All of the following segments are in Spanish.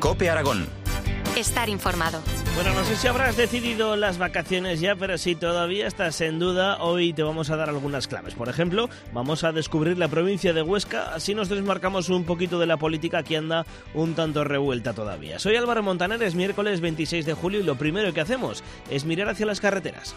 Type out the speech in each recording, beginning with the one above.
COPE Aragón. Estar informado. Bueno, no sé si habrás decidido las vacaciones ya, pero si todavía estás en duda, hoy te vamos a dar algunas claves. Por ejemplo, vamos a descubrir la provincia de Huesca, así nos desmarcamos un poquito de la política que anda un tanto revuelta todavía. Soy Álvaro Montaner, es miércoles 26 de julio y lo primero que hacemos es mirar hacia las carreteras.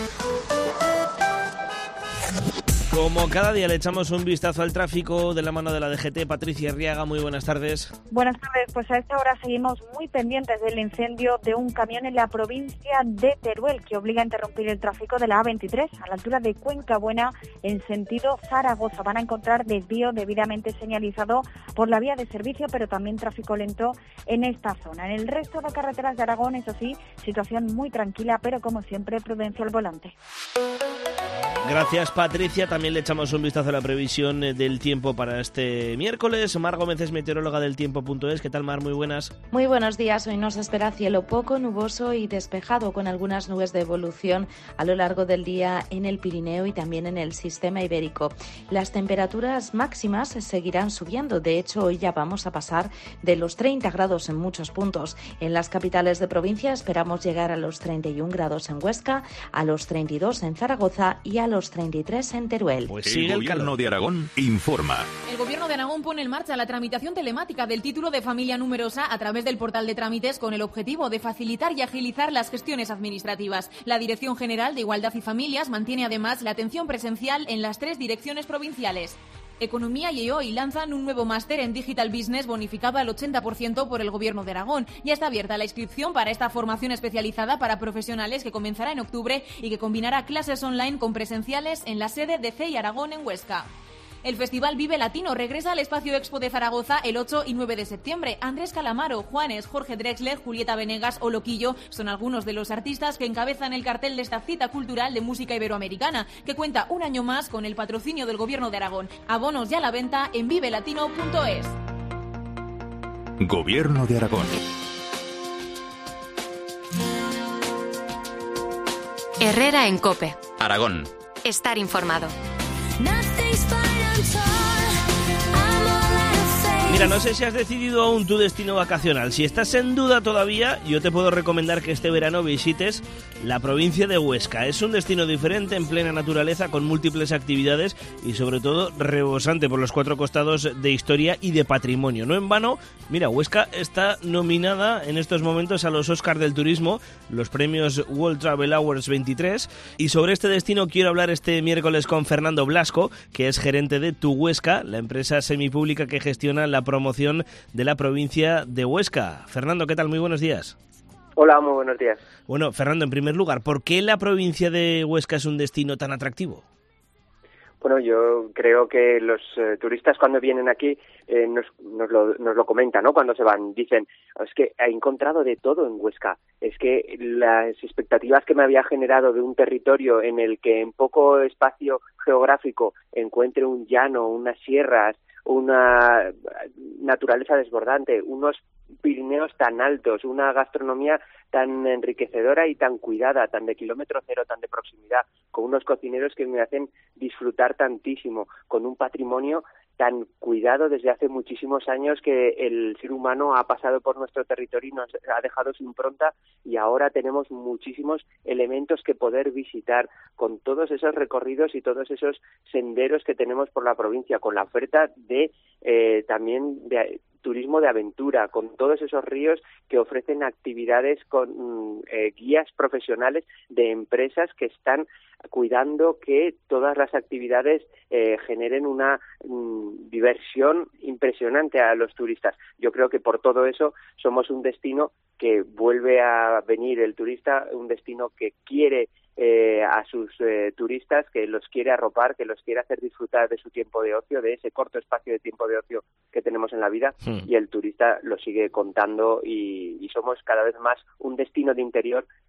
Como cada día le echamos un vistazo al tráfico de la mano de la DGT. Patricia Arriaga, muy buenas tardes. Buenas tardes, pues a esta hora seguimos muy pendientes del incendio de un camión en la provincia de Teruel que obliga a interrumpir el tráfico de la A23 a la altura de Cuenca Buena en sentido Zaragoza. Van a encontrar desvío debidamente señalizado por la vía de servicio, pero también tráfico lento en esta zona. En el resto de carreteras de Aragón, eso sí, situación muy tranquila, pero como siempre, prudencia al volante. Gracias, Patricia. También le echamos un vistazo a la previsión del tiempo para este miércoles. Mar Gómez es meteoróloga del tiempo.es. ¿Qué tal, Mar? Muy buenas. Muy buenos días. Hoy nos espera cielo poco nuboso y despejado, con algunas nubes de evolución a lo largo del día en el Pirineo y también en el sistema ibérico. Las temperaturas máximas seguirán subiendo. De hecho, hoy ya vamos a pasar de los 30 grados en muchos puntos. En las capitales de provincia esperamos llegar a los 31 grados en Huesca, a los 32 en Zaragoza y a los 33 en Teruel. Pues el Gobierno de Aragón informa. El Gobierno de Aragón pone en marcha la tramitación telemática del título de familia numerosa a través del portal de trámites con el objetivo de facilitar y agilizar las gestiones administrativas. La Dirección General de Igualdad y Familias mantiene además la atención presencial en las 3 direcciones provinciales. Economía y EOI lanzan un nuevo máster en Digital Business bonificado al 80% por el Gobierno de Aragón. Ya está abierta la inscripción para esta formación especializada para profesionales que comenzará en octubre y que combinará clases online con presenciales en la sede de CEI Aragón en Huesca. El Festival Vive Latino regresa al Espacio Expo de Zaragoza el 8 y 9 de septiembre. Andrés Calamaro, Juanes, Jorge Drexler, Julieta Venegas o Loquillo son algunos de los artistas que encabezan el cartel de esta cita cultural de música iberoamericana, que cuenta un año más con el patrocinio del Gobierno de Aragón. Abonos ya a la venta en vivelatino.es. Gobierno de Aragón. Herrera en COPE. Aragón. Estar informado. Mira, no sé si has decidido aún tu destino vacacional. Si estás en duda todavía, yo te puedo recomendar que este verano visites la provincia de Huesca. Es un destino diferente, en plena naturaleza, con múltiples actividades y sobre todo rebosante por los 4 costados de historia y de patrimonio. No en vano, mira, Huesca está nominada en estos momentos a los Oscars del Turismo, los premios World Travel Awards 23, y sobre este destino quiero hablar este miércoles con Fernando Blasco, que es gerente de Tu Huesca, la empresa semipública que gestiona la promoción de la provincia de Huesca. Fernando, ¿qué tal? Muy buenos días. Hola, muy buenos días. Bueno, Fernando, en primer lugar, ¿por qué la provincia de Huesca es un destino tan atractivo? Yo creo que los turistas cuando vienen aquí nos lo comentan, ¿no? Cuando se van, dicen, es que he encontrado de todo en Huesca. Es que las expectativas que me había generado de un territorio en el que en poco espacio geográfico encuentre un llano, unas sierras, una naturaleza desbordante, unos Pirineos tan altos, una gastronomía tan enriquecedora y tan cuidada, tan de kilómetro cero, tan de proximidad, con unos cocineros que me hacen disfrutar tantísimo, con un patrimonio tan cuidado desde hace muchísimos años que el ser humano ha pasado por nuestro territorio y nos ha dejado su impronta, y ahora tenemos muchísimos elementos que poder visitar con todos esos recorridos y todos esos senderos que tenemos por la provincia, con la oferta de también de turismo de aventura, con todos esos ríos que ofrecen actividades con guías profesionales de empresas que están cuidando que todas las actividades generen una diversión impresionante a los turistas. Yo creo que por todo eso somos un destino que vuelve a venir el turista, un destino que quiere a sus turistas, que los quiere arropar, que los quiere hacer disfrutar de su tiempo de ocio, de ese corto espacio de tiempo de ocio que tenemos en la vida, y el turista lo sigue contando y somos cada vez más un destino de interior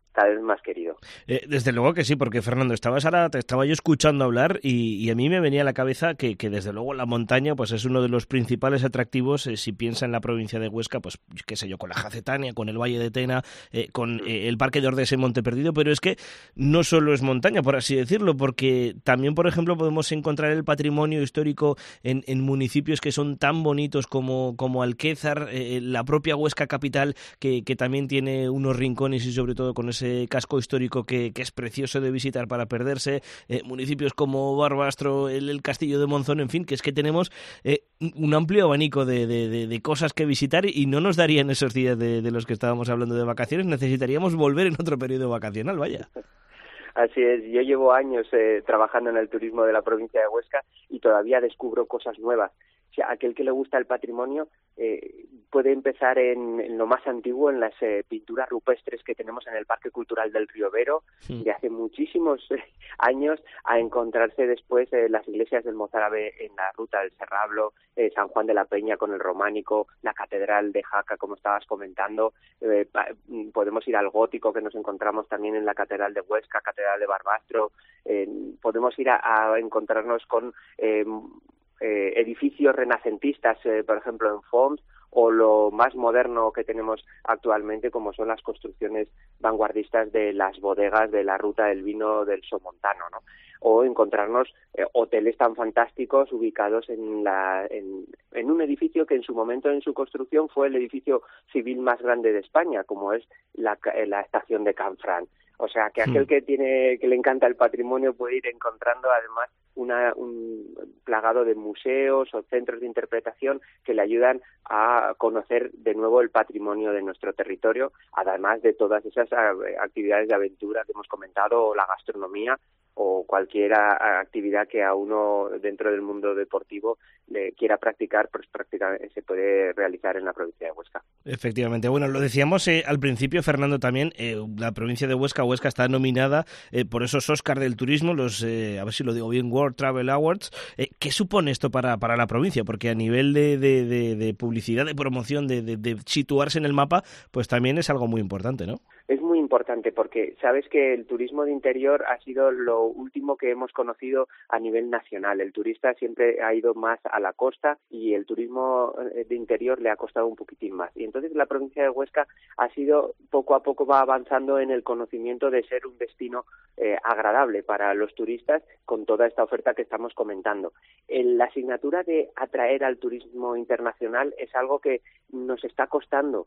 cada vez más querido. Desde luego que sí, porque Fernando, te estaba yo escuchando hablar y a mí me venía a la cabeza que desde luego la montaña pues es uno de los principales atractivos si piensa en la provincia de Huesca, pues qué sé yo, con la Jacetania, con el Valle de Tena, con el Parque de Ordesa en Monte Perdido, pero es que no solo es montaña, por así decirlo, porque también, por ejemplo, podemos encontrar el patrimonio histórico en municipios que son tan bonitos como Alquézar, la propia Huesca capital, que también tiene unos rincones y sobre todo con ese casco histórico que es precioso de visitar para perderse, municipios como Barbastro, el Castillo de Monzón, en fin, que es que tenemos un amplio abanico de cosas que visitar y no nos darían esos días de los que estábamos hablando de vacaciones, necesitaríamos volver en otro periodo vacacional, vaya. Así es, yo llevo años trabajando en el turismo de la provincia de Huesca y todavía descubro cosas nuevas. O sea, aquel que le gusta el patrimonio puede empezar en lo más antiguo, en las pinturas rupestres que tenemos en el Parque Cultural del Riovero, de hace muchísimos años, a encontrarse después las iglesias del Mozárabe en la Ruta del Serrablo, San Juan de la Peña con el románico, la Catedral de Jaca, como estabas comentando, podemos ir al gótico, que nos encontramos también en la Catedral de Huesca, Catedral de Barbastro, podemos ir a encontrarnos con edificios renacentistas, por ejemplo en Foms, o lo más moderno que tenemos actualmente, como son las construcciones vanguardistas de las bodegas de la Ruta del Vino del Somontano, ¿no? O encontrarnos hoteles tan fantásticos ubicados en un edificio que en su momento, en su construcción, fue el edificio civil más grande de España, como es la estación de Canfranc. O sea, que aquel que le encanta el patrimonio puede ir encontrando además un plagado de museos o centros de interpretación que le ayudan a conocer de nuevo el patrimonio de nuestro territorio, además de todas esas actividades de aventura que hemos comentado, o la gastronomía, o cualquier actividad que a uno dentro del mundo deportivo le quiera practicar, pues se puede realizar en la provincia de Huesca. Efectivamente. Bueno, lo decíamos al principio, Fernando, también, la provincia de Huesca está nominada por esos Óscar del turismo, los, a ver si lo digo bien, World Travel Awards. ¿Qué supone esto para la provincia? Porque a nivel de publicidad, de promoción, de situarse en el mapa, pues también es algo muy importante, ¿no? Es muy importante porque sabes que el turismo de interior ha sido lo último que hemos conocido a nivel nacional. El turista siempre ha ido más a la costa y el turismo de interior le ha costado un poquitín más. Y entonces la provincia de Huesca ha sido, poco a poco va avanzando en el conocimiento de ser un destino agradable para los turistas con toda esta oferta que estamos comentando. La asignatura de atraer al turismo internacional es algo que nos está costando,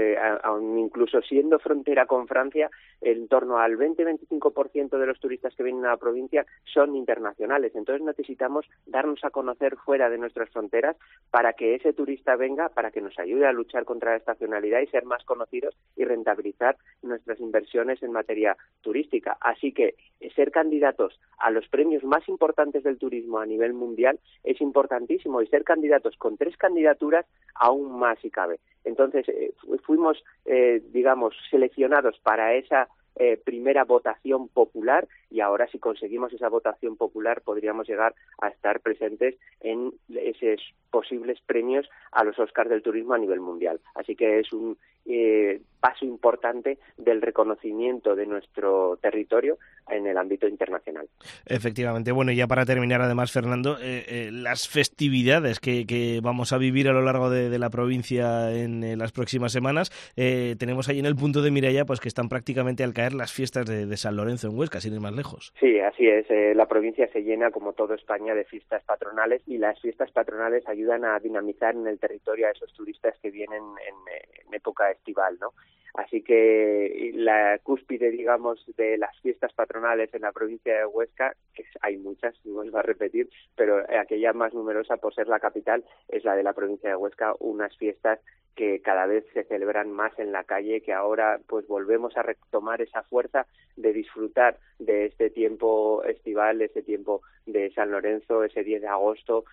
incluso siendo frontera con Francia, en torno al 20-25% de los turistas que vienen a la provincia son internacionales. Entonces necesitamos darnos a conocer fuera de nuestras fronteras para que ese turista venga, para que nos ayude a luchar contra la estacionalidad y ser más conocidos y rentabilizar nuestras inversiones en materia turística. Así que ser candidatos a los premios más importantes del turismo a nivel mundial es importantísimo, y ser candidatos con 3 candidaturas aún más si cabe. Entonces fuimos, seleccionados para esa primera votación popular, y ahora si conseguimos esa votación popular podríamos llegar a estar presentes en esos posibles premios a los Óscar del turismo a nivel mundial. Así que es un paso importante del reconocimiento de nuestro territorio en el ámbito internacional. Efectivamente. Bueno, y ya para terminar, además, Fernando, las festividades que vamos a vivir a lo largo de la provincia en las próximas semanas, tenemos ahí en el punto de mira ya, pues que están prácticamente al caer las fiestas de San Lorenzo en Huesca, sin ir más lejos. Sí, así es. La provincia se llena, como toda España, de fiestas patronales, y las fiestas patronales ayudan a dinamizar en el territorio a esos turistas que vienen en época estival, ¿no? Así que la cúspide, digamos, de las fiestas patronales en la provincia de Huesca, que hay muchas, no vuelvo a repetir, pero aquella más numerosa por ser la capital es la de la provincia de Huesca, unas fiestas que cada vez se celebran más en la calle, que ahora pues volvemos a retomar esa fuerza de disfrutar de este tiempo estival, ese tiempo de San Lorenzo, ese 10 de agosto,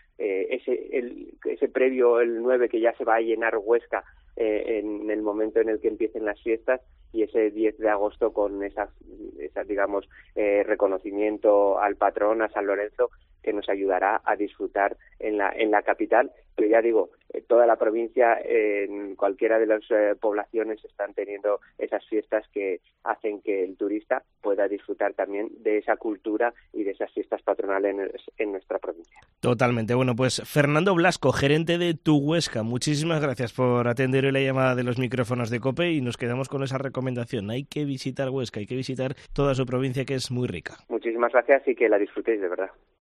ese previo, el 9, que ya se va a llenar Huesca en el momento en el que empiecen las fiestas, y ese 10 de agosto con esas reconocimiento al patrón, a San Lorenzo, que nos ayudará a disfrutar en la capital. Pero ya digo, toda la provincia, en cualquiera de las poblaciones están teniendo esas fiestas que hacen que el turista pueda disfrutar también de esa cultura y de esas fiestas patronales en nuestra provincia. Totalmente. Bueno, pues Fernando Blasco, gerente de Tu Huesca, muchísimas gracias por atender hoy la llamada de los micrófonos de COPE y nos quedamos con esa recomendación. Hay que visitar Huesca, hay que visitar toda su provincia, que es muy rica. Muchísimas gracias y que la disfrutéis de verdad.